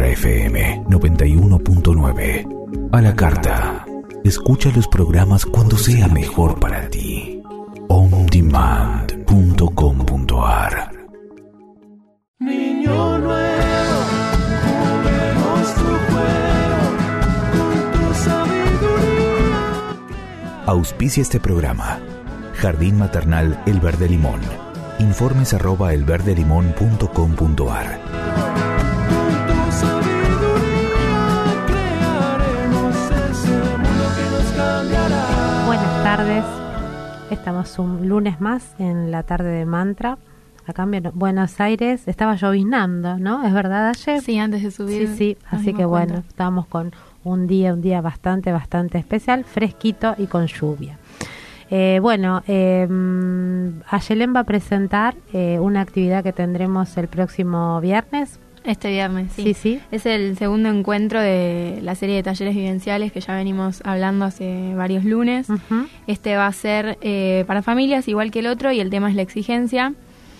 FM 91.9. A la carta. Escucha los programas cuando sea mejor para ti. ondemand.com.ar. Niño nuevo, juguemos tu juego con tu sabiduría. Auspicia este programa Jardín Maternal El Verde Limón. Informes @elverdelimon.com.ar. Buenas tardes, estamos un lunes más en la tarde de Mantra, acá en Buenos Aires. Estaba lloviznando, ¿no? ¿Es verdad, ayer? Sí, antes de subir. Sí, así que bueno, estábamos con un día bastante especial, fresquito y con lluvia. Ayelén va a presentar una actividad que tendremos el próximo viernes. Este viernes, sí. Sí. Es el segundo encuentro de la serie de talleres vivenciales que ya venimos hablando hace varios lunes. Uh-huh. Este va a ser para familias igual que el otro y el tema es la exigencia.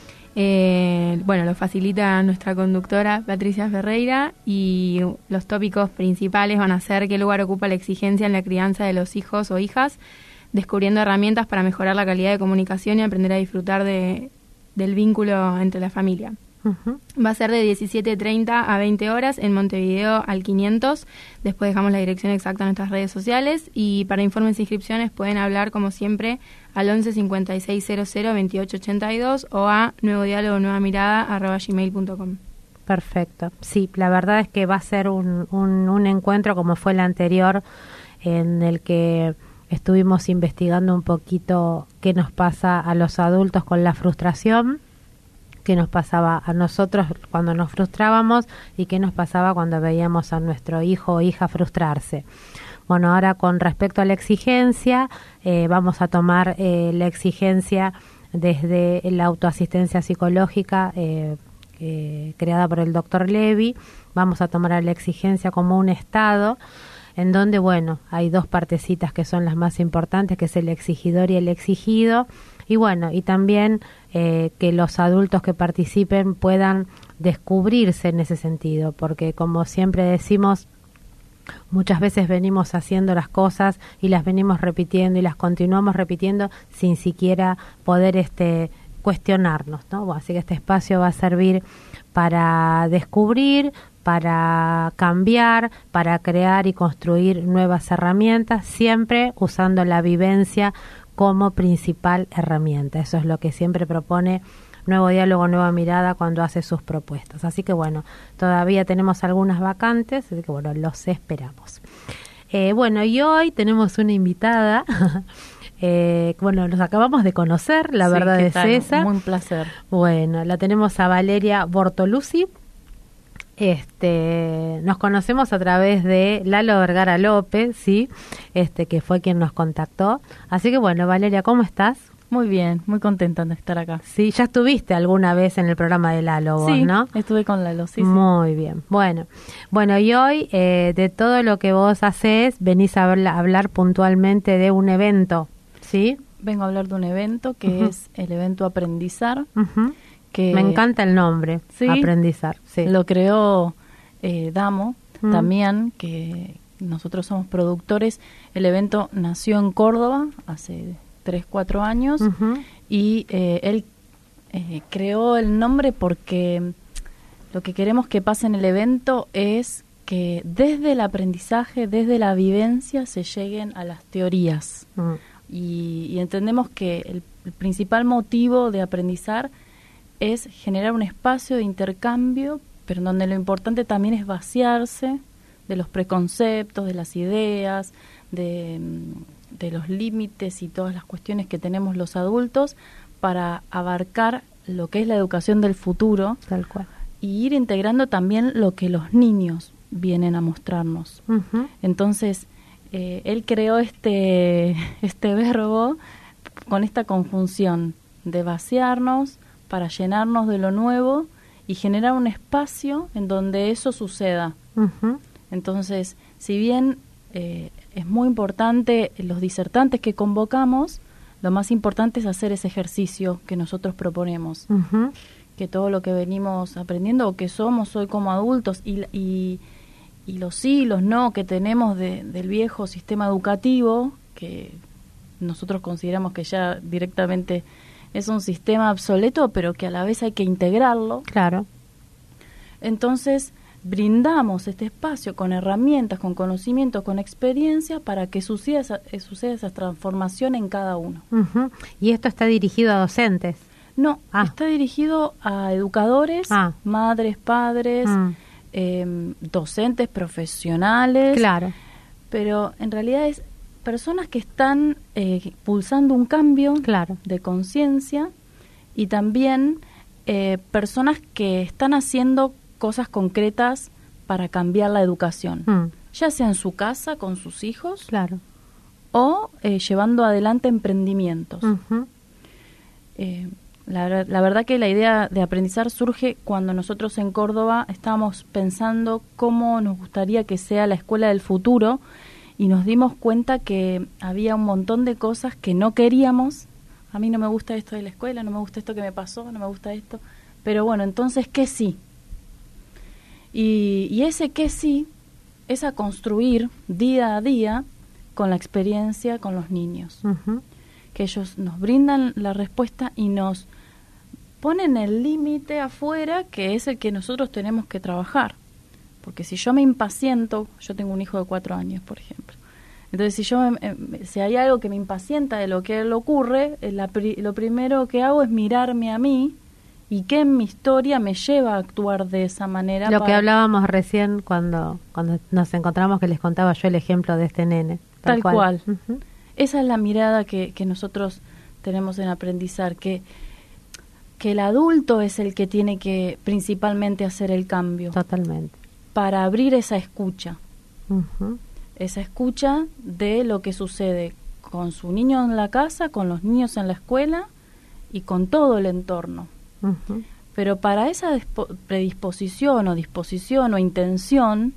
Lo facilita nuestra conductora Patricia Ferreira y los tópicos principales van a ser qué lugar ocupa la exigencia en la crianza de los hijos o hijas, descubriendo herramientas para mejorar la calidad de comunicación y aprender a disfrutar del vínculo entre la familia. Uh-huh. Va a ser de 17:30 a 20 horas en Montevideo al 500. Después dejamos la dirección exacta en nuestras redes sociales y para informes e inscripciones pueden hablar como siempre al 11 56 00 28 82 o a nuevodialogonuevamirada@gmail.com. Perfecto. Sí, la verdad es que va a ser un encuentro como fue el anterior, en el que estuvimos investigando un poquito qué nos pasa a los adultos con la frustración, qué nos pasaba a nosotros cuando nos frustrábamos y qué nos pasaba cuando veíamos a nuestro hijo o hija frustrarse. Bueno, ahora con respecto a la exigencia, vamos a tomar la exigencia desde la autoasistencia psicológica creada por el Dr. Levy. Vamos a tomar a la exigencia como un estado en donde, hay dos partecitas que son las más importantes, que es el exigidor y el exigido. Y también que los adultos que participen puedan descubrirse en ese sentido, porque como siempre decimos, muchas veces venimos haciendo las cosas y las venimos repitiendo y las continuamos repitiendo sin siquiera poder cuestionarnos, ¿no? Así que este espacio va a servir para descubrir, para cambiar, para crear y construir nuevas herramientas, siempre usando la vivencia como principal herramienta. Eso es lo que siempre propone Nuevo Diálogo, Nueva Mirada cuando hace sus propuestas. Así que todavía tenemos algunas vacantes, así que los esperamos. Y hoy tenemos una invitada, los acabamos de conocer, la verdad es esa. Un placer. La tenemos a Valeria Bortoluzzi. Nos conocemos a través de Lalo Vergara López, sí, que fue quien nos contactó. Así que Valeria, ¿cómo estás? Muy bien, muy contenta de estar acá. Sí, ya estuviste alguna vez en el programa de Lalo, vos, ¿no? Sí, estuve con Lalo, sí. Muy bien. Bueno, y hoy de todo lo que vos hacés, venís a hablar puntualmente de un evento, ¿sí? Vengo a hablar de un evento que es el evento Aprendizar. Uh-huh. Que me encanta el nombre, ¿sí? Aprendizar. Sí. Lo creó Damo también, que nosotros somos productores. El evento nació en Córdoba hace 3-4 años. Uh-huh. Y él creó el nombre porque lo que queremos que pase en el evento es que desde el aprendizaje, desde la vivencia, se lleguen a las teorías. Uh-huh. Y entendemos que el principal motivo de aprendizar es generar un espacio de intercambio, pero en donde lo importante también es vaciarse de los preconceptos, de las ideas, de los límites y todas las cuestiones que tenemos los adultos para abarcar lo que es la educación del futuro. Tal cual. Y ir integrando también lo que los niños vienen a mostrarnos. Uh-huh. Entonces, él creó este verbo con esta conjunción de vaciarnos para llenarnos de lo nuevo y generar un espacio en donde eso suceda. Uh-huh. Entonces, si bien es muy importante los disertantes que convocamos, lo más importante es hacer ese ejercicio que nosotros proponemos, uh-huh. que todo lo que venimos aprendiendo o que somos hoy como adultos y los sí, los no que tenemos del viejo sistema educativo, que nosotros consideramos que ya directamente es un sistema obsoleto, pero que a la vez hay que integrarlo. Claro. Entonces, brindamos este espacio con herramientas, con conocimiento, con experiencia para que suceda esa transformación en cada uno. Ujú. ¿Y esto está dirigido a docentes? No, está dirigido a educadores, madres, padres, docentes, profesionales. Claro. Pero en realidad es personas que están pulsando un cambio de conciencia y también personas que están haciendo cosas concretas para cambiar la educación, ya sea en su casa con sus hijos o llevando adelante emprendimientos. La verdad que la idea de aprendizar surge cuando nosotros en Córdoba estábamos pensando cómo nos gustaría que sea la escuela del futuro y nos dimos cuenta que había un montón de cosas que no queríamos. A mí no me gusta esto de la escuela, no me gusta esto que me pasó, no me gusta esto. Pero bueno, entonces, ¿qué sí? Y ese qué sí es a construir día a día con la experiencia con los niños. Que ellos nos brindan la respuesta y nos ponen el límite afuera, que es el que nosotros tenemos que trabajar. Porque si yo me impaciento, yo tengo un hijo de 4 años, por ejemplo. Entonces, si hay algo que me impacienta de lo que le ocurre, lo primero que hago es mirarme a mí y qué en mi historia me lleva a actuar de esa manera. Lo que hablábamos recién cuando nos encontramos, que les contaba yo el ejemplo de este nene. Tal cual. Esa es la mirada que nosotros tenemos en aprendizar, que el adulto es el que tiene que principalmente hacer el cambio. Totalmente. Para abrir esa escucha. Esa escucha de lo que sucede con su niño en la casa, con los niños en la escuela y con todo el entorno. Pero para esa predisposición o disposición o intención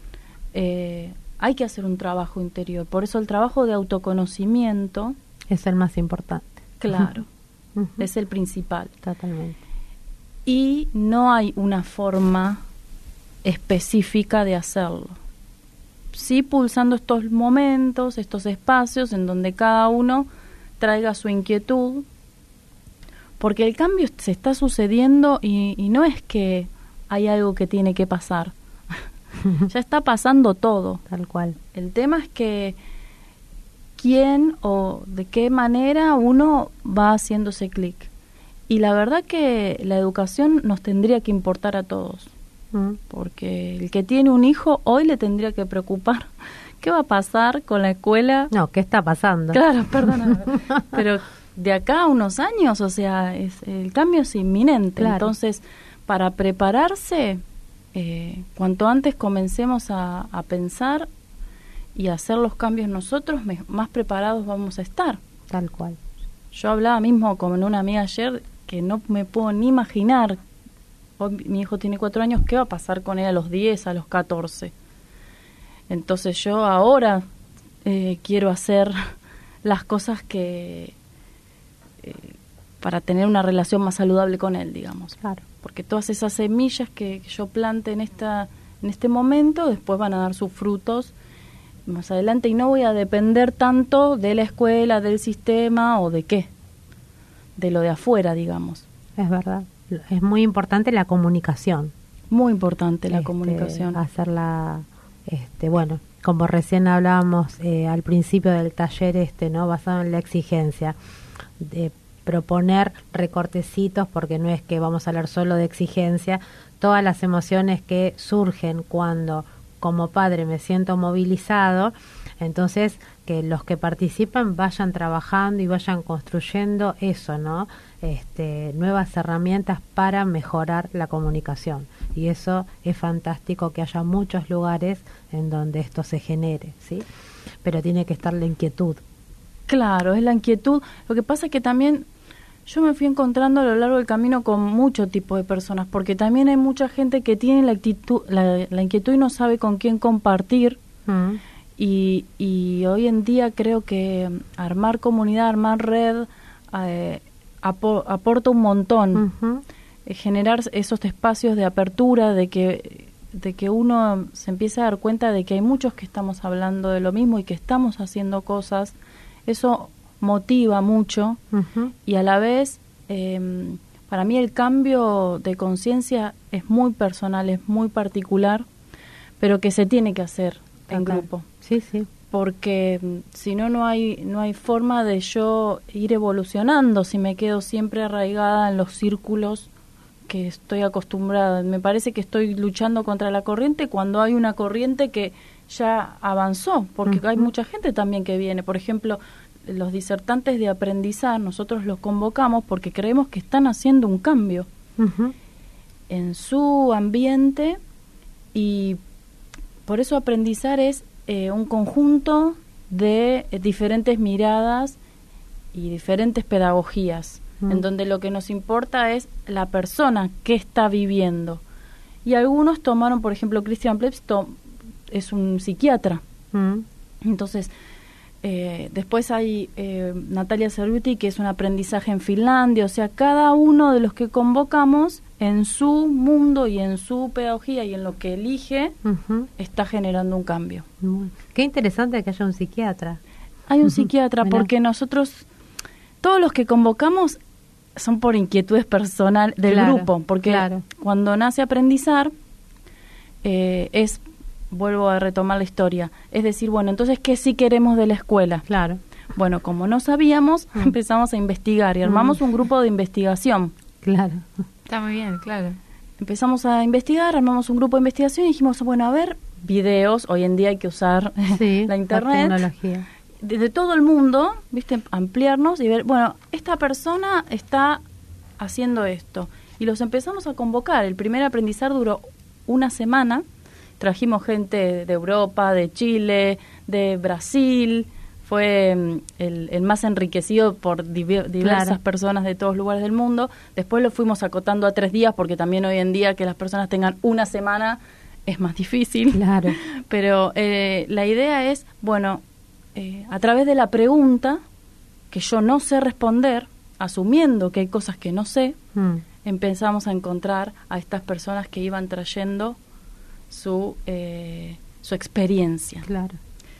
hay que hacer un trabajo interior. Por eso el trabajo de autoconocimiento es el más importante. Claro, es el principal. Totalmente. Y no hay una forma específica de hacerlo. Sí, pulsando estos momentos, estos espacios en donde cada uno traiga su inquietud, porque el cambio se está sucediendo y no es que hay algo que tiene que pasar. Ya está pasando todo. Tal cual. El tema es que quién o de qué manera uno va haciéndose clic. Y la verdad que la educación nos tendría que importar a todos. Porque el que tiene un hijo hoy le tendría que preocupar qué va a pasar con la escuela. No, ¿qué está pasando? Claro, perdóname. Pero de acá a unos años, o sea, el cambio es inminente. Claro. Entonces, para prepararse, cuanto antes comencemos a pensar y a hacer los cambios nosotros, más preparados vamos a estar. Tal cual. Yo hablaba mismo con una amiga ayer que no me puedo ni imaginar. Mi hijo tiene 4 años, ¿qué va a pasar con él a los 10, a los 14? Entonces yo ahora quiero hacer las cosas que para tener una relación más saludable con él, digamos. Claro. Porque todas esas semillas que yo plante en este momento después van a dar sus frutos más adelante y no voy a depender tanto de la escuela, del sistema o de qué, de lo de afuera, digamos. Es verdad. Es muy importante la comunicación. Muy importante la comunicación. Hacerla, bueno, como recién hablábamos al principio del taller, ¿no? Basado en la exigencia, de proponer recortecitos, porque no es que vamos a hablar solo de exigencia, todas las emociones que surgen cuando como padre me siento movilizado, entonces que los que participan vayan trabajando y vayan construyendo eso, ¿no? Nuevas herramientas para mejorar la comunicación, y eso es fantástico, que haya muchos lugares en donde esto se genere, ¿sí? Pero tiene que estar la inquietud. Claro, es la inquietud. Lo que pasa es que también yo me fui encontrando a lo largo del camino con mucho tipo de personas, porque también hay mucha gente que tiene la inquietud y no sabe con quién compartir. Y hoy en día creo que armar comunidad, armar red, aporta un montón. generar esos espacios de apertura, de que uno se empiece a dar cuenta de que hay muchos que estamos hablando de lo mismo y que estamos haciendo cosas. Eso motiva mucho. Ujú. Y a la vez, para mí el cambio de conciencia es muy personal, es muy particular, pero que se tiene que hacer en Total. grupo. Sí, sí. Porque si no, no hay forma de yo ir evolucionando si me quedo siempre arraigada en los círculos que estoy acostumbrada. Me parece que estoy luchando contra la corriente cuando hay una corriente que ya avanzó, porque hay Ujú. mucha gente también que viene. Por ejemplo, los disertantes de Aprendizar, nosotros los convocamos porque creemos que están haciendo un cambio Ujú. en su ambiente, y por eso Aprendizar es un conjunto de diferentes miradas y diferentes pedagogías, en donde lo que nos importa es la persona que está viviendo. Y algunos tomaron, por ejemplo, Christian Plebs es un psiquiatra. Mm. Entonces, después hay Natalia Cerruti, que es un aprendizaje en Finlandia. O sea, cada uno de los que convocamos en su mundo y en su pedagogía y en lo que elige, Ujú. está generando un cambio. Qué interesante que haya un psiquiatra. Hay un Ujú. psiquiatra Mirá. porque nosotros, todos los que convocamos son por inquietudes personal del Claro, grupo, porque claro. cuando nace Aprendizar, vuelvo a retomar la historia, es decir, bueno, entonces, ¿qué sí queremos de la escuela? Claro. Bueno, como no sabíamos, empezamos a investigar y armamos un grupo de investigación. Claro. Está muy bien, claro. Empezamos a investigar, armamos un grupo de investigación y dijimos, bueno, a ver, videos, hoy en día hay que usar Sí, la internet, tecnología. de todo el mundo, ¿viste? Ampliarnos y ver, bueno, esta persona está haciendo esto. Y los empezamos a convocar. El primer Aprendizar duró una semana. Trajimos gente de Europa, de Chile, de Brasil. Fue el más enriquecido por diversas Claro. personas de todos lugares del mundo. Después lo fuimos acotando a 3 días, porque también hoy en día que las personas tengan una semana es más difícil. Claro. Pero la idea es, bueno, a través de la pregunta, que yo no sé responder, asumiendo que hay cosas que no sé, Mm. empezamos a encontrar a estas personas que iban trayendo su experiencia. Claro.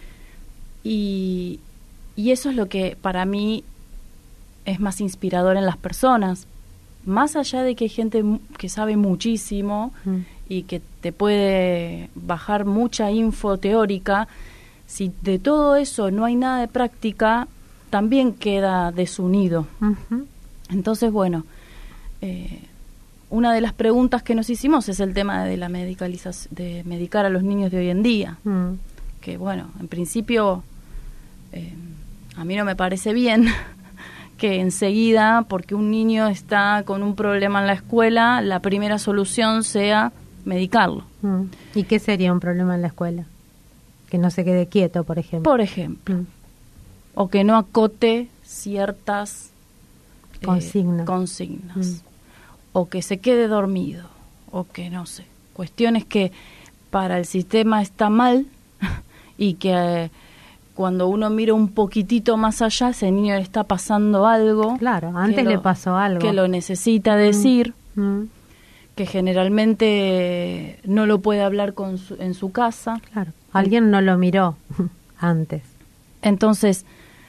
Y eso es lo que para mí es más inspirador en las personas. Más allá de que hay gente que sabe muchísimo y que te puede bajar mucha info teórica, si de todo eso no hay nada de práctica, también queda desunido. Ujú. Entonces, bueno, una de las preguntas que nos hicimos es el tema de la medicalización, de medicar a los niños de hoy en día. Mm. Que bueno, en principio a mí no me parece bien que enseguida, porque un niño está con un problema en la escuela, la primera solución sea medicarlo. Mm. ¿Y qué sería un problema en la escuela? Que no se quede quieto, por ejemplo. Por ejemplo, Mm. o que no acote ciertas Consignas. consignas. O que se quede dormido, o que no sé, cuestiones que para el sistema está mal y que cuando uno mira un poquitito más allá, ese niño le está pasando algo. Claro, antes que le pasó algo. Que lo necesita decir, Mm. que generalmente no lo puede hablar en su casa. Claro. Alguien no lo miró antes. Entonces,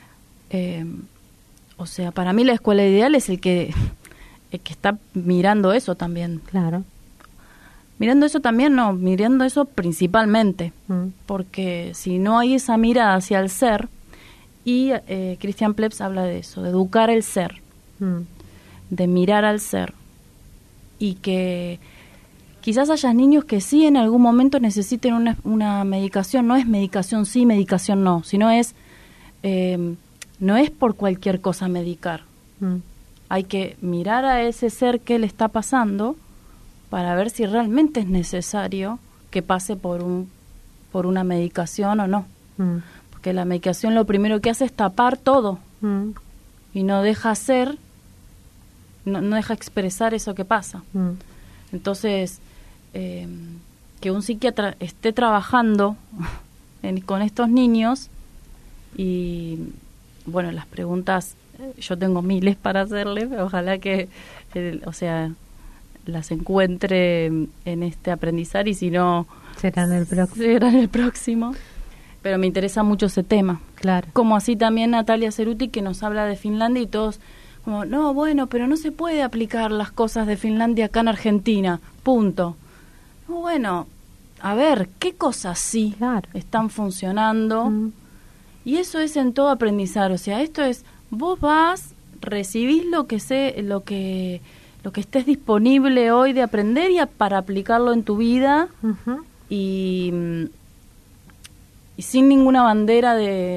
o sea, para mí la escuela ideal es el que está mirando eso también. Claro. Mirando eso también, no, mirando eso principalmente. Mm. Porque si no hay esa mirada hacia el ser, y Christian Plebs habla de eso, de educar el ser, Mm. de mirar al ser, y que quizás haya niños que sí en algún momento necesiten una medicación. No es medicación sí, medicación no, sino es no es por cualquier cosa medicar. Mm. Hay que mirar a ese ser que le está pasando para ver si realmente es necesario que pase por una medicación o no. Mm. Porque la medicación lo primero que hace es tapar todo Mm. y no deja ser, no deja expresar eso que pasa. Mm. Entonces, que un psiquiatra esté trabajando con estos niños y, bueno, las preguntas, yo tengo miles para hacerle, pero ojalá que, o sea, las encuentre en este aprendizar, y si no, Será en el próximo. será en el próximo. Pero me interesa mucho ese tema. Claro. Como así también Natalia Ceruti, que nos habla de Finlandia, y todos como, no, bueno, pero no se puede aplicar las cosas de Finlandia acá en Argentina, punto. No, bueno, a ver, ¿qué cosas sí Claro. están funcionando? Mm. Y eso es en todo aprendizar, o sea, esto es, vos vas, recibís lo que estés disponible hoy de aprender para aplicarlo en tu vida, Ujú. y sin ninguna bandera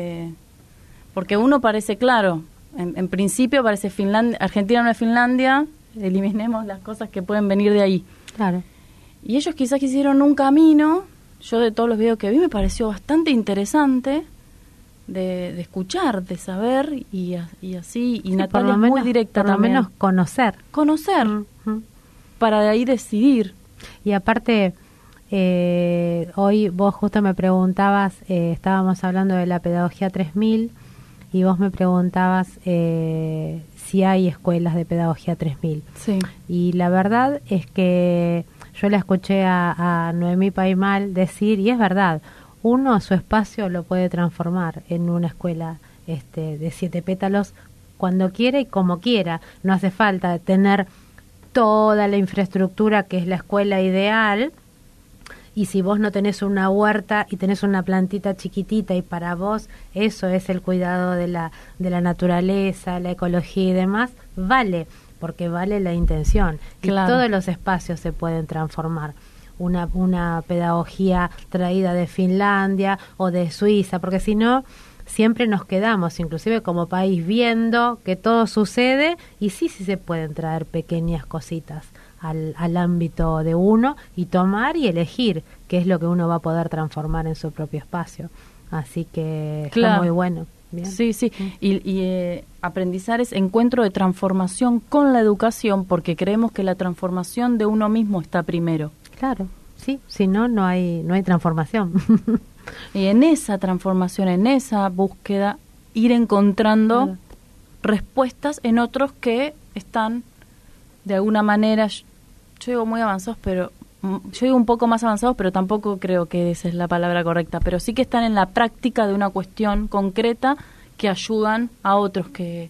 porque uno parece claro, en principio parece Finlandia, Argentina no es Finlandia, eliminemos las cosas que pueden venir de ahí. Claro. Y ellos quizás hicieron un camino, yo de todos los videos que vi me pareció bastante interesante de escuchar, de saber, y así, y Sí, Natalia es muy directa por lo también. menos conocer. Conocer, Ujú. para de ahí decidir. Y aparte, hoy vos justo me preguntabas, estábamos hablando de la pedagogía 3000, y vos me preguntabas si hay escuelas de pedagogía 3000. Sí. Y la verdad es que yo la escuché a Noemí Paimal decir, y es verdad, uno su espacio lo puede transformar en una escuela de 7 pétalos cuando quiera y como quiera. No hace falta tener toda la infraestructura que es la escuela ideal, y si vos no tenés una huerta y tenés una plantita chiquitita y para vos eso es el cuidado de la naturaleza, la ecología y demás, vale, porque vale la intención. Claro. Y todos los espacios se pueden transformar. Una pedagogía traída de Finlandia o de Suiza, porque si no, siempre nos quedamos, inclusive como país, viendo que todo sucede, y sí se pueden traer pequeñas cositas al ámbito de uno y tomar y elegir qué es lo que uno va a poder transformar en su propio espacio. Así que está Claro. muy bueno. Bien. Sí, sí. Y aprendizar es encuentro de transformación con la educación, porque creemos que la transformación de uno mismo está primero. Claro, sí, si no, no hay transformación. Y en esa transformación, en esa búsqueda, ir encontrando Claro. respuestas en otros que están de alguna manera, yo digo muy avanzados, pero yo digo un poco más avanzados, pero tampoco creo que esa es la palabra correcta, pero sí que están en la práctica de una cuestión concreta que ayudan a otros que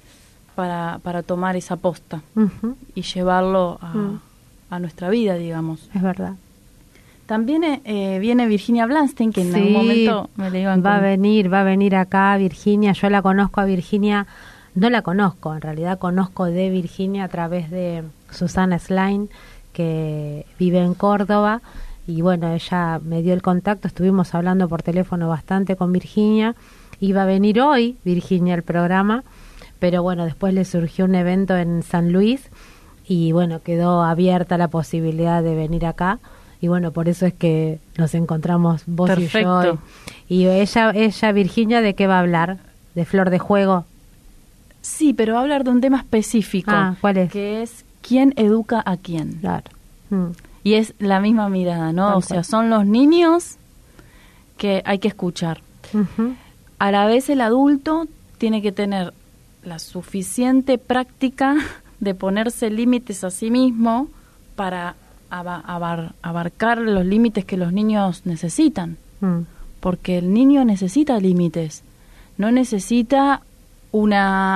para tomar esa posta Ujú, y llevarlo Mm. a nuestra vida, digamos. es verdad. También viene Virginia Blanstein, que en algún momento me le iban va a venir acá Virginia. Yo la conozco a Virginia, no la conozco, en realidad conozco de Virginia a través de Susana Slain, que vive en Córdoba, y bueno, ella me dio el contacto, estuvimos hablando por teléfono bastante con Virginia. Iba a venir hoy Virginia al programa, pero bueno, después le surgió un evento en San Luis, y bueno, quedó abierta la posibilidad de venir acá. Y bueno, por eso es que nos encontramos vos Perfecto. y yo. Y ella, Virginia, ¿de qué va a hablar? ¿De Flor de Juego? Sí, pero va a hablar de un tema específico. Ah, ¿cuál es? Que es quién educa a quién. Claro. Mm, Y es la misma mirada, ¿no? Tal O sea, cual. son los niños que hay que escuchar. ujú, A la vez el adulto tiene que tener la suficiente práctica de ponerse límites a sí mismo para abarcar los límites que los niños necesitan. mm, Porque el niño necesita límites, no necesita un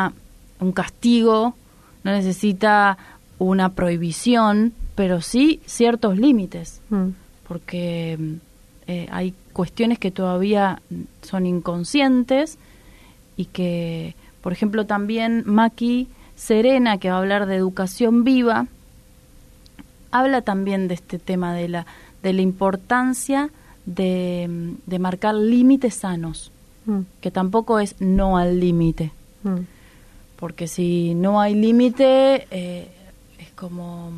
castigo, no necesita una prohibición, pero sí ciertos límites, mm, porque hay cuestiones que todavía son inconscientes y que, por ejemplo, también Maki Serena, que va a hablar de educación viva, habla también de este tema de la importancia de marcar límites sanos, mm, que tampoco es no al límite, mm. porque si no hay límite es como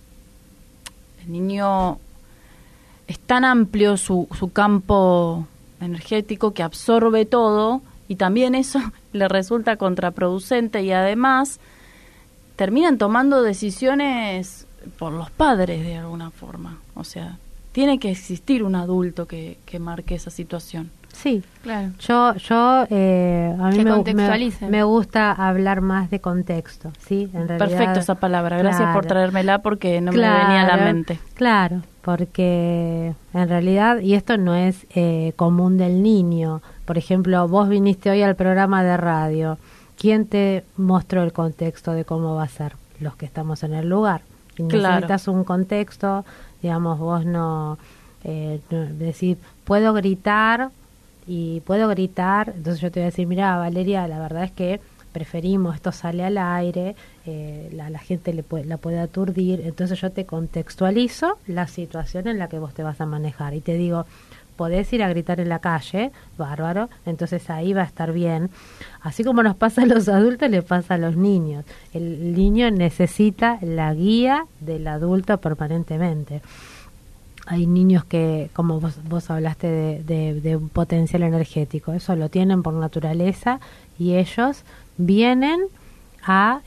el niño es tan amplio su campo energético que absorbe todo, y también eso le resulta contraproducente, y además terminan tomando decisiones por los padres de alguna forma. O sea, tiene que existir un adulto que marque esa situación. Sí. Claro. A mí Que me contextualicen. gusta hablar más de contexto, ¿sí? En realidad, Perfecto esa palabra, gracias por claro. traérmela porque no me venía a la mente. Claro, porque en realidad, y esto no es común del niño, por ejemplo, vos viniste hoy al programa de radio, ¿quién te mostró el contexto de cómo va a ser? Los que estamos en el lugar. Y necesitas un contexto, digamos, vos no decís, puedo gritar, entonces yo te voy a decir, mira, Valeria, la verdad es que preferimos, esto sale al aire, la gente la puede aturdir, entonces yo te contextualizo la situación en la que vos te vas a manejar y te digo, podés ir a gritar en la calle, bárbaro, entonces ahí va a estar bien. Así como nos pasa a los adultos, le pasa a los niños. El niño necesita la guía del adulto permanentemente. Hay niños que, como vos hablaste de un potencial energético, eso lo tienen por naturaleza y ellos vienen a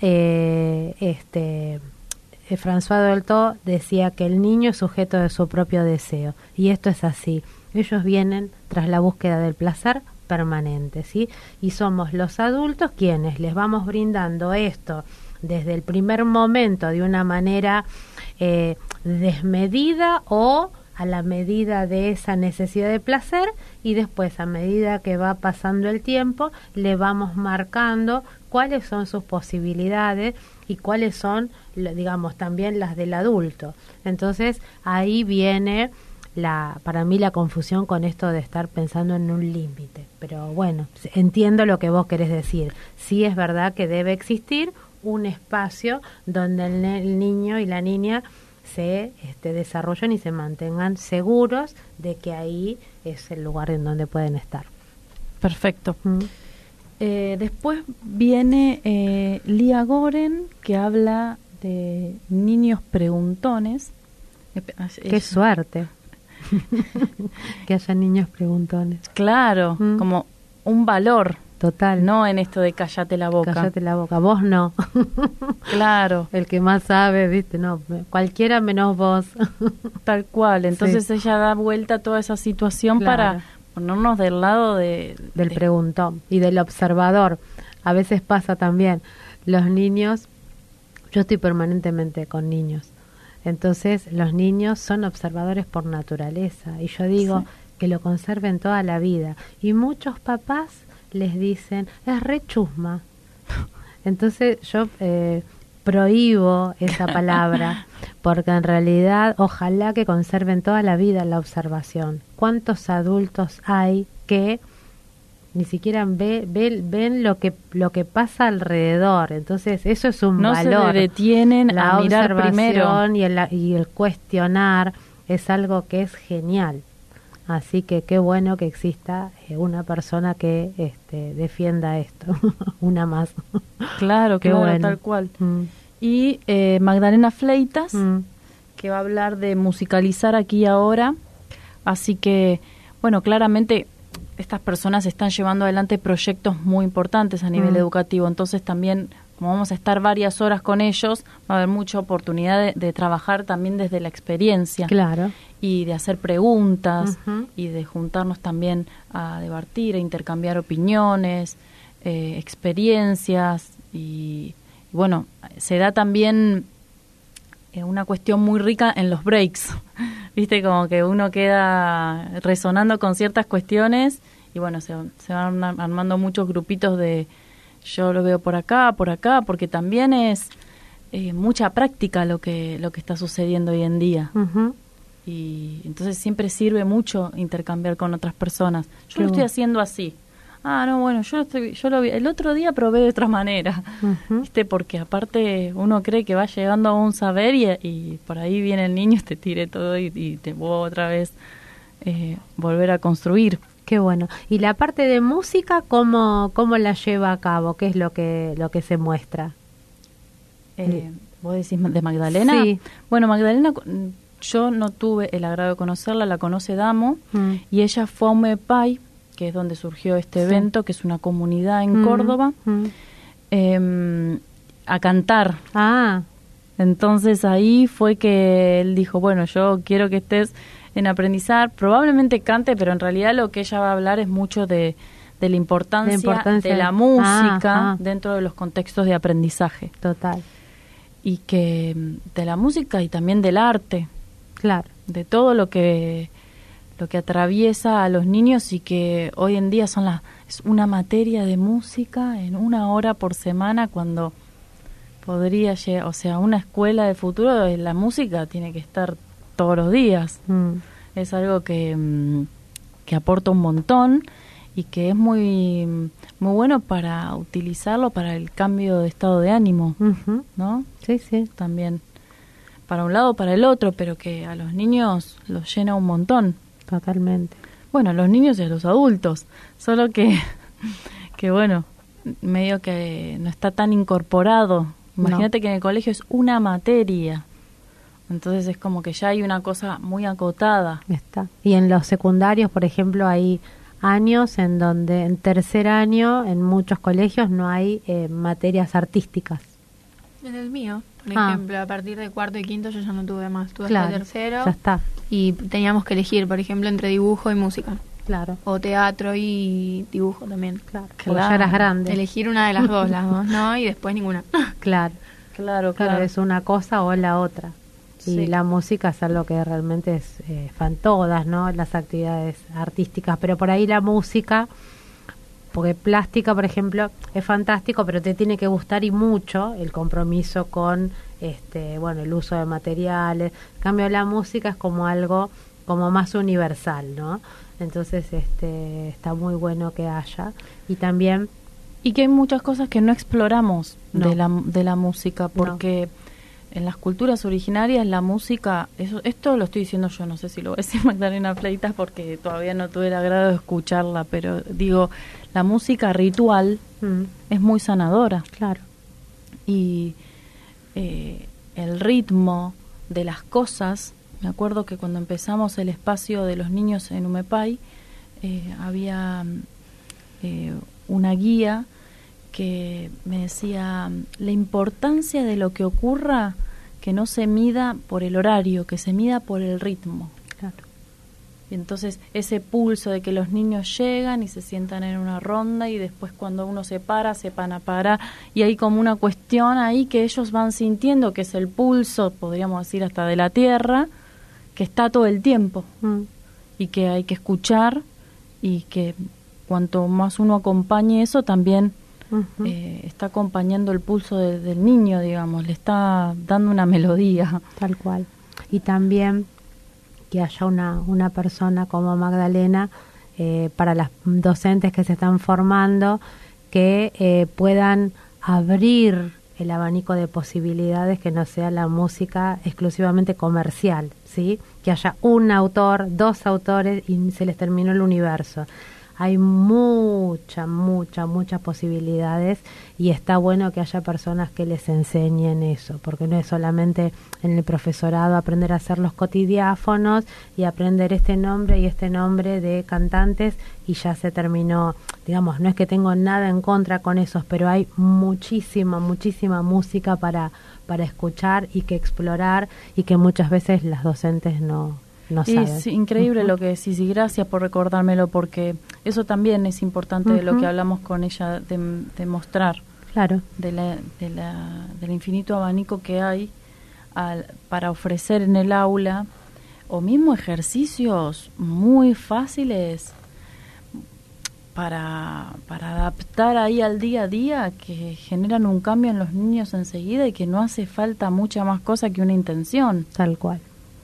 François Dolto decía que el niño es sujeto de su propio deseo y esto es así. Ellos vienen tras la búsqueda del placer permanente, ¿sí? Y somos los adultos quienes les vamos brindando esto desde el primer momento de una manera desmedida o a la medida de esa necesidad de placer y después a medida que va pasando el tiempo le vamos marcando cuáles son sus posibilidades y cuáles son, digamos, también las del adulto. Entonces ahí viene para mí la confusión con esto de estar pensando en un límite. Pero bueno, entiendo lo que vos querés decir. Sí es verdad que debe existir un espacio donde el niño y la niña se desarrollen y se mantengan seguros de que ahí es el lugar en donde pueden estar. Perfecto. Después viene Lía Goren, que habla de niños preguntones. ¡Qué suerte! Que haya niños preguntones. Claro, como un valor. Total. No en esto de cállate la boca. Cállate la boca. Vos no. Claro. El que más sabe, viste, no. Cualquiera menos vos. Tal cual. Entonces sí. ella da vuelta a toda esa situación Claro. para ponernos del lado del preguntón y del observador. A veces pasa también. Los niños, yo estoy permanentemente con niños. Entonces los niños son observadores por naturaleza. Y yo digo que lo conserven toda la vida. Y muchos papás les dicen, es re chusma. Entonces yo prohíbo esa palabra, porque en realidad ojalá que conserven toda la vida la observación. ¿Cuántos adultos hay que ni siquiera ven lo que pasa alrededor? Entonces eso es un valor. No se detienen la a mirar primero. observación y el cuestionar es algo que es genial. Así que qué bueno que exista una persona que defienda esto, una más. Claro, Qué claro, bueno. tal cual. Y Magdalena Fleitas, Mm. que va a hablar de musicalizar aquí y ahora. Así que, bueno, claramente estas personas están llevando adelante proyectos muy importantes a nivel educativo. Entonces también, como vamos a estar varias horas con ellos, va a haber mucha oportunidad de trabajar también desde la experiencia. Claro. Y de hacer preguntas Ujú. y de juntarnos también a debatir, a intercambiar opiniones, experiencias y bueno, se da también una cuestión muy rica en los breaks, viste, como que uno queda resonando con ciertas cuestiones y bueno, se van armando muchos grupitos de yo lo veo por acá, porque también es mucha práctica lo que está sucediendo hoy en día. Ujú. Y entonces siempre sirve mucho intercambiar con otras personas. Yo Qué lo estoy bueno. haciendo así. Ah, no, bueno, yo lo vi. El otro día probé de otra manera. Ujú. ¿Viste? Porque aparte uno cree que va llegando a un saber y por ahí viene el niño, te tire todo y te puedo otra vez volver a construir. Qué bueno. Y la parte de música, ¿cómo la lleva a cabo? ¿Qué es lo que se muestra? ¿Vos decís de Magdalena? Sí. Bueno, Magdalena, yo no tuve el agrado de conocerla, la conoce Damo, y ella fue a Umepay, que es donde surgió este evento, que es una comunidad en Córdoba, a cantar. Ah, Entonces ahí fue que él dijo, bueno, yo quiero que estés en aprendizar, probablemente cante, pero en realidad lo que ella va a hablar es mucho de la importancia de la música dentro de los contextos de aprendizaje. Total. Y que de la música y también del arte. Claro. De todo lo que atraviesa a los niños y que hoy en día es una materia de música en 1 hora por semana, cuando podría llegar, o sea, una escuela de futuro de la música tiene que estar todos los días. Es algo que aporta un montón y que es muy muy bueno para utilizarlo para el cambio de estado de ánimo, ¿no? Sí, sí. También para un lado o para el otro, pero que a los niños los llena un montón. Totalmente. Bueno, a los niños y a los adultos, solo que bueno, medio que no está tan incorporado. Imagínate que en el colegio es una materia, entonces es como que ya hay una cosa muy acotada. Está. Y en los secundarios, por ejemplo, hay años en donde en tercer año en muchos colegios no hay materias artísticas. En el mío, por ejemplo, a partir de cuarto y quinto yo ya no tuve más, tuve Claro, hasta tercero. ya está. Y teníamos que elegir, por ejemplo, entre dibujo y música. Claro. O teatro y dibujo también. Claro. Porque ya eras grande. Elegir una de las dos, ¿no? Y después ninguna. Claro. Claro. Es una cosa o la otra. Y la música es algo que realmente es fan todas, ¿no? Las actividades artísticas, pero por ahí la música, porque plástica, por ejemplo, es fantástico, pero te tiene que gustar y mucho el compromiso con el uso de materiales. En cambio, la música es como algo como más universal, ¿no? Entonces está muy bueno que haya. Y también y que hay muchas cosas que no exploramos No. de la música, porque en las culturas originarias la música, esto lo estoy diciendo yo, no sé si lo voy a decir Magdalena Fleitas porque todavía no tuve el agrado de escucharla, pero digo, la música ritual es muy sanadora. Claro. Y el ritmo de las cosas, me acuerdo que cuando empezamos el espacio de los niños en Umepay, había una guía que me decía la importancia de lo que ocurra, que no se mida por el horario, que se mida por el ritmo. Claro. Y entonces ese pulso de que los niños llegan y se sientan en una ronda y después cuando uno se van a parar y hay como una cuestión ahí que ellos van sintiendo, que es el pulso, podríamos decir hasta de la tierra, que está todo el tiempo y que hay que escuchar, y que cuanto más uno acompañe eso también está acompañando el pulso del niño, digamos, le está dando una melodía. Tal cual. Y también que haya una persona como Magdalena para las docentes que se están formando, que puedan abrir el abanico de posibilidades, que no sea la música exclusivamente comercial, ¿sí? Que haya un autor, 2 autores y se les terminó el universo. Hay muchas posibilidades y está bueno que haya personas que les enseñen eso, porque no es solamente en el profesorado aprender a hacer los cotidiáfonos y aprender este nombre y este nombre de cantantes y ya se terminó. Digamos, no es que tengo nada en contra con esos, pero hay muchísima música para escuchar y que explorar, y que muchas veces las docentes no saben. Es increíble lo que decís, y gracias por recordármelo, porque eso también es importante de lo que hablamos con ella, de mostrar. Claro. Del infinito abanico que hay para ofrecer en el aula, o mismo ejercicios muy fáciles para adaptar ahí al día a día, que generan un cambio en los niños enseguida y que no hace falta mucha más cosa que una intención. Tal cual.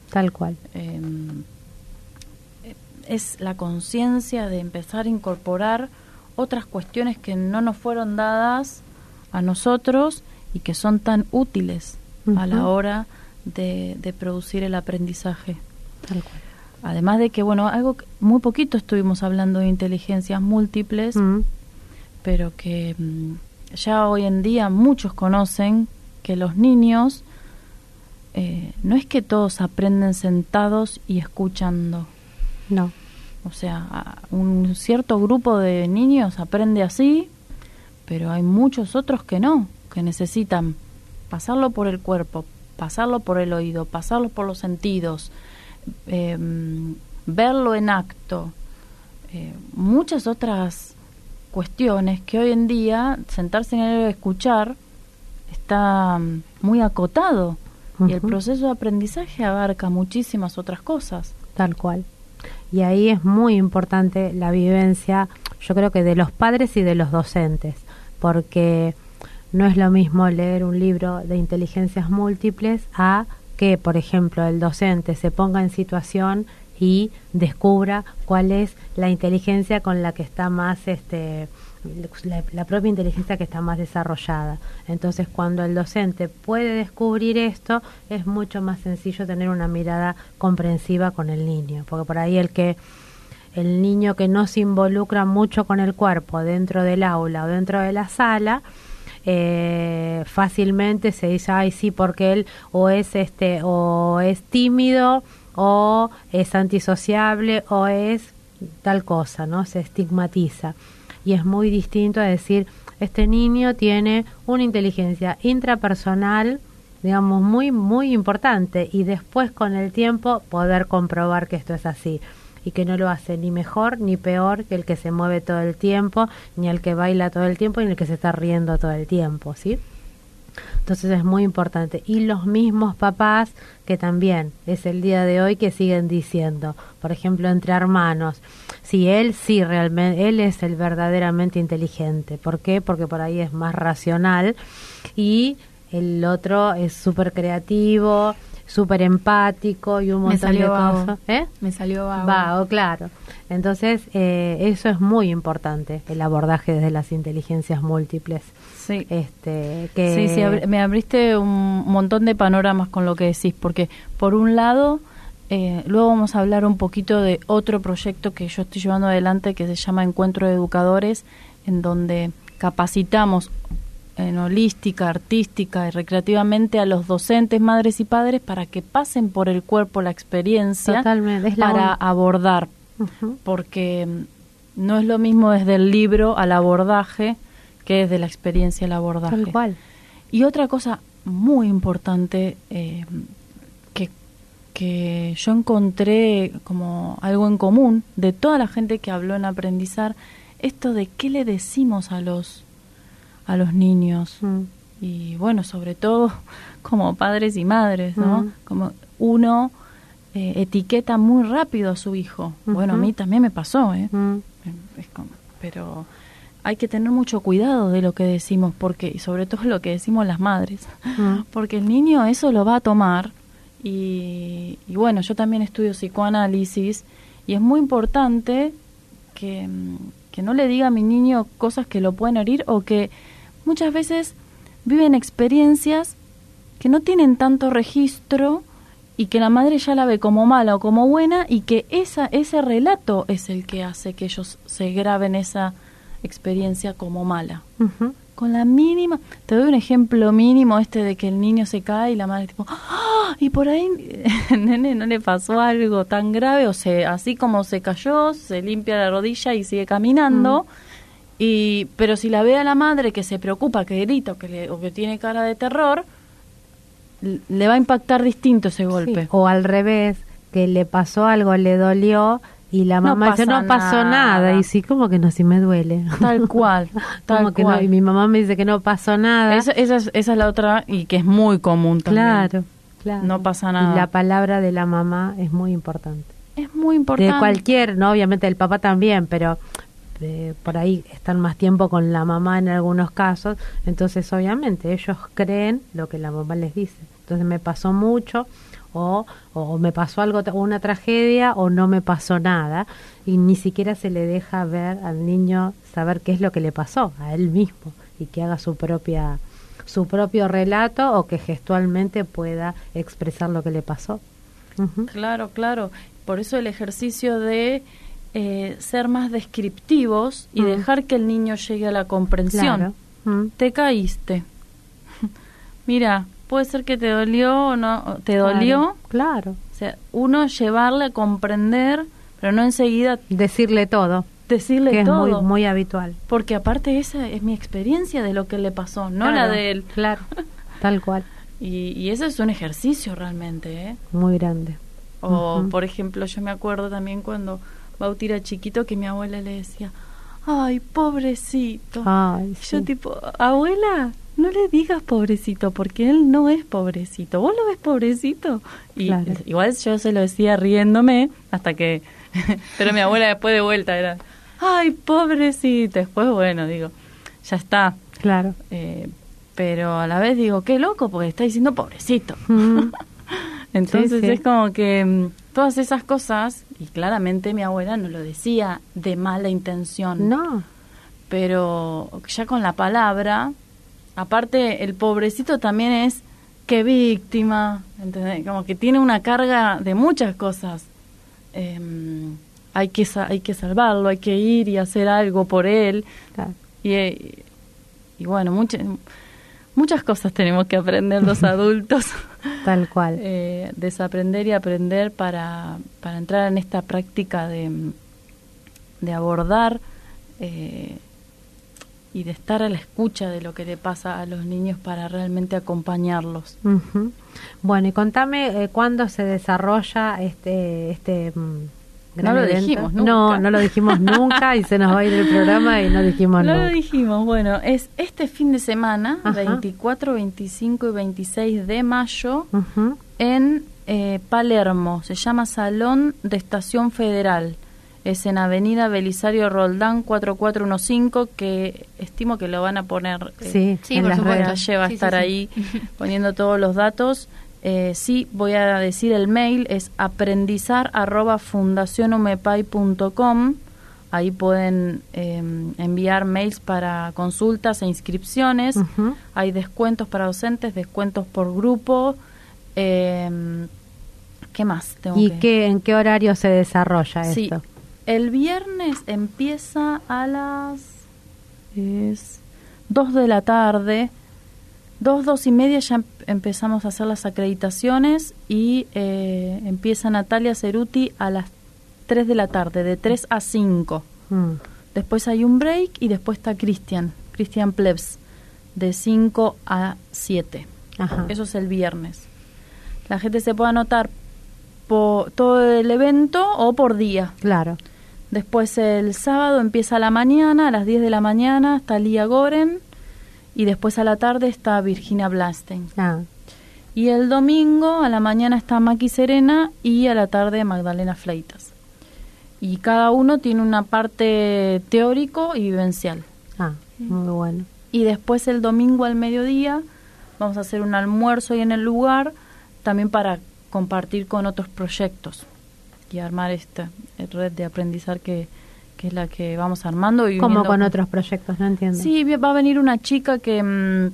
Es la conciencia de empezar a incorporar otras cuestiones que no nos fueron dadas a nosotros y que son tan útiles a la hora de producir el aprendizaje. Tal cual. Además de que, bueno, algo que muy poquito estuvimos hablando de inteligencias múltiples, pero que ya hoy en día muchos conocen que los niños no es que todos aprenden sentados y escuchando. No. O sea, un cierto grupo de niños aprende así, pero hay muchos otros que no, que necesitan pasarlo por el cuerpo, pasarlo por el oído, pasarlo por los sentidos, verlo en acto, muchas otras cuestiones que hoy en día sentarse en el escuchar está muy acotado. Y el proceso de aprendizaje abarca muchísimas otras cosas. Tal cual. Y ahí es muy importante la vivencia, yo creo que de los padres y de los docentes, porque no es lo mismo leer un libro de inteligencias múltiples a que, por ejemplo, el docente se ponga en situación y descubra cuál es la inteligencia con la que está más la propia inteligencia que está más desarrollada. Entonces, cuando el docente puede descubrir esto, es mucho más sencillo tener una mirada comprensiva con el niño, porque por ahí el niño que no se involucra mucho con el cuerpo dentro del aula o dentro de la sala, fácilmente se dice, ay sí, porque él o es tímido, o es antisociable, o es tal cosa, ¿no? Se estigmatiza. Y es muy distinto a decir, este niño tiene una inteligencia intrapersonal, digamos, muy, muy importante, y después con el tiempo poder comprobar que esto es así, y que no lo hace ni mejor ni peor que el que se mueve todo el tiempo, ni el que baila todo el tiempo, ni el que se está riendo todo el tiempo, ¿sí? Entonces es muy importante. Y los mismos papás, que también es el día de hoy, que siguen diciendo, por ejemplo, entre hermanos, sí, realmente, él es el verdaderamente inteligente. ¿Por qué? Porque por ahí es más racional y el otro es súper creativo, súper empático y un montón de cosas. Me salió vago. Vago, claro. Entonces, eso es muy importante, el abordaje desde las inteligencias múltiples. Sí. Sí, me abriste un montón de panoramas con lo que decís, porque por un lado, luego vamos a hablar un poquito de otro proyecto que yo estoy llevando adelante que se llama Encuentro de Educadores, en donde capacitamos en holística, artística y recreativamente a los docentes, madres y padres para que pasen por el cuerpo la experiencia. Totalmente. Para abordar, porque no es lo mismo desde el libro al abordaje que desde la experiencia al abordaje. Tal cual. Y otra cosa muy importante que yo encontré como algo en común de toda la gente que habló en Aprendizar, esto de qué le decimos a los niños. Y bueno, sobre todo como padres y madres, ¿no? Como uno etiqueta muy rápido a su hijo. Bueno, a mí también me pasó, Es como, pero hay que tener mucho cuidado de lo que decimos, porque, y sobre todo lo que decimos las madres, porque el niño eso lo va a tomar. Y bueno, yo también estudio psicoanálisis y es muy importante que no le diga a mi niño cosas que lo pueden herir, o que muchas veces viven experiencias que no tienen tanto registro y que la madre ya la ve como mala o como buena, y que ese relato es el que hace que ellos se graben esa experiencia como mala. Con la mínima, te doy un ejemplo mínimo de que el niño se cae y la madre tipo, ¡ah! Y por ahí nene no le pasó algo tan grave, así como se cayó, se limpia la rodilla y sigue caminando. Pero si la ve a la madre que se preocupa, que grita o que tiene cara de terror, le va a impactar distinto ese golpe. Sí. O al revés, que le pasó algo, le dolió, y la mamá dice, no pasó nada. Y sí, como que no, sí me duele. Tal cual, como que no, y mi mamá me dice que no pasó nada. Esa es la otra, y que es muy común también. Claro. No pasa nada. Y la palabra de la mamá es muy importante. Es muy importante. De cualquier, ¿no? Obviamente el papá también, pero por ahí están más tiempo con la mamá en algunos casos. Entonces, obviamente, ellos creen lo que la mamá les dice. Entonces, me pasó mucho, o me pasó algo, una tragedia, o no me pasó nada, y ni siquiera se le deja ver al niño saber qué es lo que le pasó a él mismo, y que haga su propio relato, o que gestualmente pueda expresar lo que le pasó. Claro. Por eso el ejercicio de ser más descriptivos y dejar que el niño llegue a la comprensión. Claro. Te caíste. Mira, puede ser que te dolió o no. ¿Te dolió? Claro. O sea, uno llevarle a comprender, pero no enseguida decirle todo. Que es todo. Muy, muy habitual. Porque aparte esa es mi experiencia de lo que le pasó, no claro, la de él. Claro, tal cual. Y eso es un ejercicio realmente, ¿eh? Muy grande. O, Ujú. por ejemplo, yo me acuerdo también cuando Bauti era chiquito que mi abuela le decía, ay, pobrecito. Ay, Yo sí. tipo, abuela, no le digas pobrecito, porque él no es pobrecito. ¿Vos lo ves pobrecito? Y Claro. igual yo se lo decía riéndome hasta que... Pero mi abuela después de vuelta era, ay, pobrecito. Después, bueno, digo, ya está. Claro. Pero a la vez digo, qué loco, porque está diciendo pobrecito. Mm. Entonces Sí, sí. es como que todas esas cosas, y claramente mi abuela no lo decía de mala intención, No, pero ya con la palabra, aparte el pobrecito también es qué víctima, ¿entendés? Como que tiene una carga de muchas cosas. Hay que salvarlo, hay que ir y hacer algo por él. claro. Y bueno, muchas cosas tenemos que aprender los adultos. Tal cual. Desaprender y aprender para entrar en esta práctica de abordar y de estar a la escucha de lo que le pasa a los niños para realmente acompañarlos. Ujú. Bueno, y contame cuándo se desarrolla este gran No lo evento. dijimos nunca. No lo dijimos nunca y se nos va a ir el programa y no dijimos No nunca. lo dijimos, bueno, es este fin de semana, Ajá. 24, 25 y 26 de mayo, Ujú. en Palermo. Se llama Salón de Estación Federal. Es en Avenida Belisario Roldán 4415, que estimo que lo van a poner. Sí, Sí, en por las supuesto. redes. Calle va a Sí, estar sí, ahí sí. poniendo todos los datos. Sí, voy a decir el mail, es aprendizar@fundacionumepay.com. Ahí pueden enviar mails para consultas e inscripciones. Ujú. Hay descuentos para docentes, descuentos por grupo. ¿Qué más tengo ¿Y que...? en qué horario se desarrolla Sí, esto? el viernes empieza a las 2 de la tarde. 2:30 ya empezamos a hacer las acreditaciones y empieza Natalia Ceruti a las 3 de la tarde, de 3 a 5. Mm. Después hay un break y después está Cristian Plebs, de 5 a 7. Ajá. Eso es el viernes. La gente se puede anotar por todo el evento o por día. Claro. Después el sábado empieza a la mañana, a las 10 de la mañana, está Lía Goren. Y después a la tarde está Virginia Blastein. Ah, Y el domingo a la mañana está Maki Serena y a la tarde Magdalena Fleitas. Y cada uno tiene una parte teórico y vivencial. muy bueno. Y después el domingo al mediodía vamos a hacer un almuerzo ahí en el lugar, también para compartir con otros proyectos y armar esta red de aprendizar que es la que vamos armando. Y ¿Cómo uniendo con otros proyectos? No entiendo. Sí, va a venir una chica que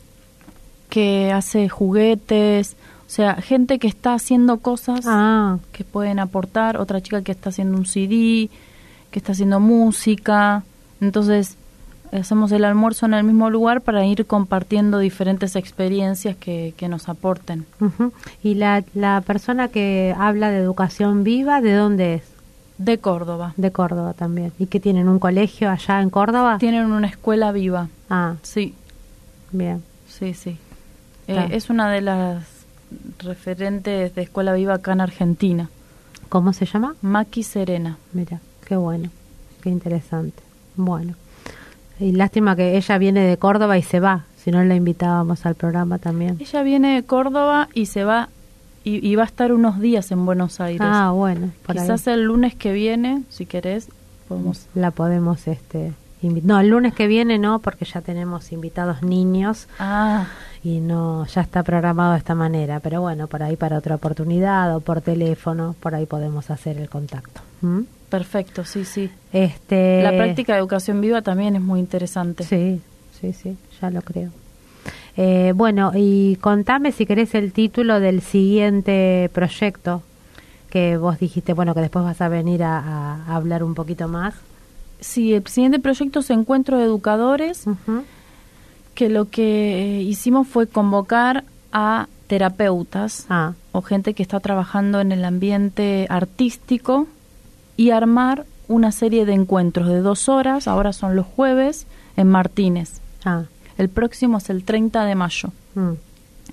hace juguetes, o sea, gente que está haciendo cosas Ah, que pueden aportar, otra chica que está haciendo un CD, que está haciendo música. Entonces, hacemos el almuerzo en el mismo lugar para ir compartiendo diferentes experiencias que nos aporten. ujú. ¿Y la persona que habla de educación viva, de dónde es? De Córdoba. De Córdoba también. ¿Y que tienen un colegio allá en Córdoba? Tienen una escuela viva. Ah, Sí, bien. sí, sí. Está. Es una de las referentes de escuela viva acá en Argentina. ¿Cómo se llama? Maki Serena. Mira, qué bueno, qué interesante. Bueno, y lástima que ella viene de Córdoba y se va, si no la invitábamos al programa también. Ella viene de Córdoba y se va y va a estar unos días en Buenos Aires. Ah, bueno, por Quizás ahí el lunes que viene, si querés, podemos... la podemos no, el lunes que viene no, porque ya tenemos invitados niños Ah, y no, ya está programado de esta manera, pero bueno, por ahí para otra oportunidad o por teléfono, por ahí podemos hacer el contacto. ¿Mm? perfecto, sí, sí. Este, La práctica de educación viva también es muy interesante. Sí, sí, sí, ya lo creo. Bueno, y contame si querés el título del siguiente proyecto que vos dijiste, bueno, que después vas a venir a hablar un poquito más. Sí, el siguiente proyecto es Encuentro de Educadores, Ujú. que lo que hicimos fue convocar a terapeutas Ah, o gente que está trabajando en el ambiente artístico y armar una serie de encuentros de 2 horas, ahora son los jueves, en Martínez. ah, El próximo es el 30 de mayo.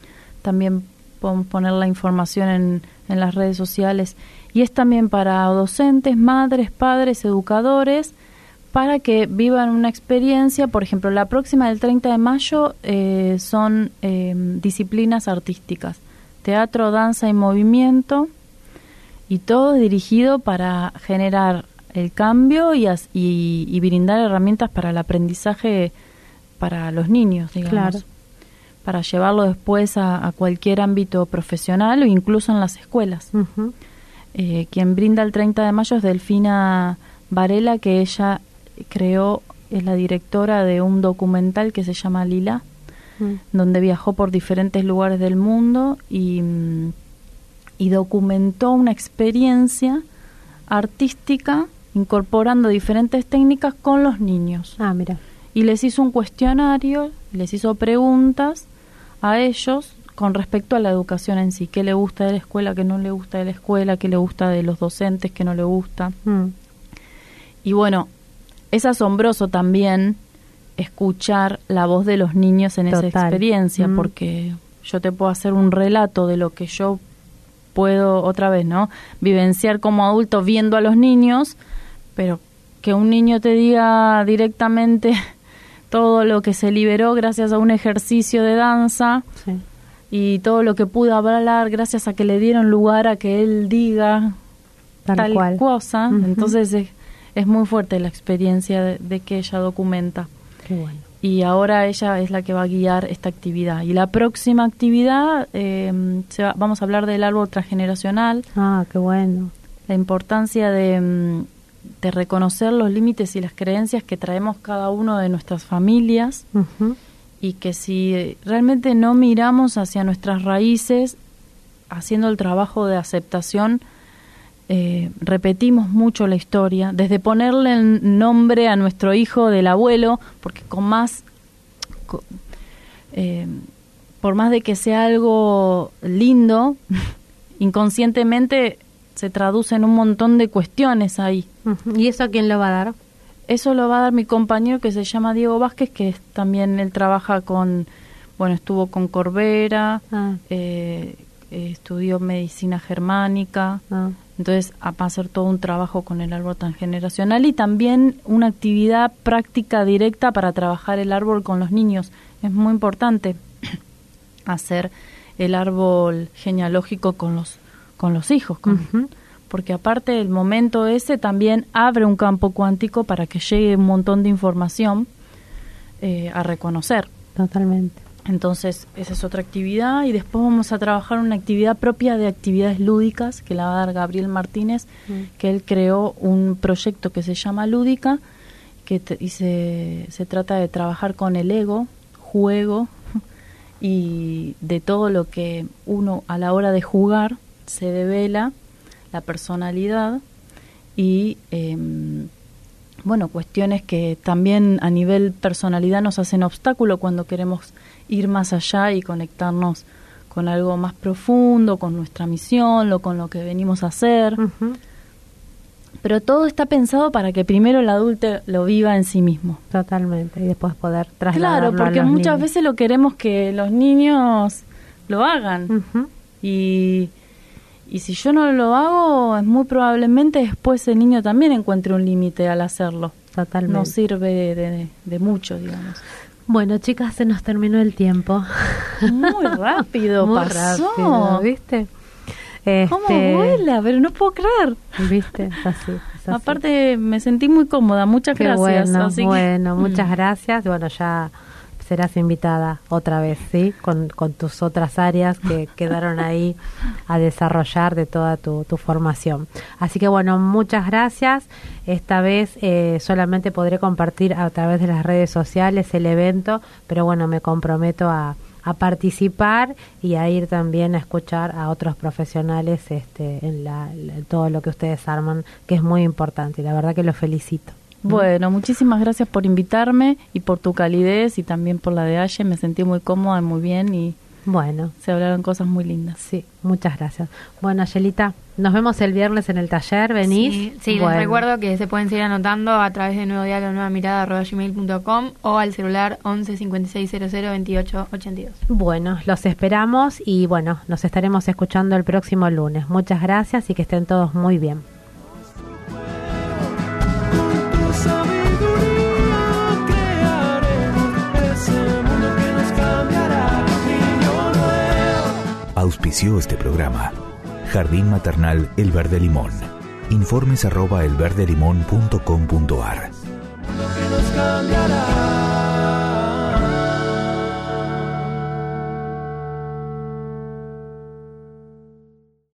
también podemos poner la información en las redes sociales. Y es también para docentes, madres, padres, educadores, para que vivan una experiencia. Por ejemplo, la próxima del 30 de mayo son disciplinas artísticas, teatro, danza y movimiento, y todo dirigido para generar el cambio y brindar herramientas para el aprendizaje para los niños, digamos. Claro. Para llevarlo después a cualquier ámbito profesional o incluso en las escuelas. Ujú. Quien brinda el 30 de mayo es Delfina Varela, que ella creó, es la directora de un documental que se llama Lila, donde viajó por diferentes lugares del mundo y documentó una experiencia artística incorporando diferentes técnicas con los niños. Ah, mira. Y les hizo un cuestionario, les hizo preguntas a ellos con respecto a la educación en sí. ¿Qué le gusta de la escuela, qué no le gusta de la escuela, qué le gusta de los docentes, qué no le gusta? Y bueno, es asombroso también escuchar la voz de los niños en esa experiencia, porque yo te puedo hacer un relato de lo que yo puedo, otra vez, ¿no?, vivenciar como adulto viendo a los niños, pero que un niño te diga directamente todo lo que se liberó gracias a un ejercicio de danza, Sí. y todo lo que pudo hablar gracias a que le dieron lugar a que él diga tal cual. cosa. Ujú. Entonces es muy fuerte la experiencia de que ella documenta. Qué bueno. Y ahora ella es la que va a guiar esta actividad. Y la próxima actividad, vamos a hablar del árbol transgeneracional, Ah, qué bueno. la importancia de reconocer los límites y las creencias que traemos cada uno de nuestras familias, Ujú. y que si realmente no miramos hacia nuestras raíces, haciendo el trabajo de aceptación, repetimos mucho la historia, desde ponerle el nombre a nuestro hijo del abuelo, porque por más de que sea algo lindo, inconscientemente se traduce en un montón de cuestiones ahí. Ujú. ¿Y eso a quién lo va a dar? Eso lo va a dar mi compañero, que se llama Diego Vázquez, que también él trabaja estuvo con Corbera, estudió medicina germánica. Entonces va a hacer todo un trabajo con el árbol transgeneracional y también una actividad práctica directa para trabajar el árbol con los niños. Es muy importante hacer el árbol genealógico con los hijos, Ujú. porque aparte del momento ese también abre un campo cuántico para que llegue un montón de información a reconocer. Totalmente. Entonces, esa es otra actividad, y después vamos a trabajar una actividad propia de actividades lúdicas que la va a dar Gabriel Martínez, que él creó un proyecto que se llama Lúdica, y se trata de trabajar con el ego, juego, y de todo lo que uno a la hora de jugar se devela, la personalidad y cuestiones que también a nivel personalidad nos hacen obstáculo cuando queremos ir más allá y conectarnos con algo más profundo, con nuestra misión, con lo que venimos a hacer. Ujú. Pero todo está pensado para que primero el adulto lo viva en sí mismo. Totalmente. Y después poder trasladarlo Claro, porque a los muchas niños. veces lo queremos que los niños lo hagan. Ujú. Y si yo no lo hago, es muy probablemente después el niño también encuentre un límite al hacerlo. Totalmente. No sirve de mucho, digamos. Bueno, chicas, se nos terminó el tiempo. Muy rápido Muy pasó. rápido, ¿viste? ¿Cómo vuela? Pero no puedo creer. ¿Viste? Es así, es así. Aparte, me sentí muy cómoda. Muchas Qué gracias. bueno, Así que- bueno, muchas gracias. Bueno, ya serás invitada otra vez, ¿sí? Con tus otras áreas que quedaron ahí a desarrollar de toda tu formación. Así que bueno, muchas gracias. Esta vez solamente podré compartir a través de las redes sociales el evento, pero bueno, me comprometo a participar y a ir también a escuchar a otros profesionales en todo lo que ustedes arman, que es muy importante y la verdad que los felicito. Bueno, muchísimas gracias por invitarme y por tu calidez y también por la de Aye. Me sentí muy cómoda y muy bien y Bueno, se hablaron cosas muy lindas. sí, muchas gracias. Bueno, Ayelita, nos vemos el viernes en el taller, ¿venís? Sí, Bueno. les recuerdo que se pueden seguir anotando a través de nuevodialonuevamirada@gmail.com o al celular 11 56 00 28 82. Bueno, los esperamos y bueno, nos estaremos escuchando el próximo lunes. Muchas gracias y que estén todos muy bien. Con tu sabiduría crearemos ese mundo que nos cambiará. Niño nuevo. Auspició este programa Jardín Maternal El Verde Limón. Informes @elverdelimon.com.ar. Que nos cambiará.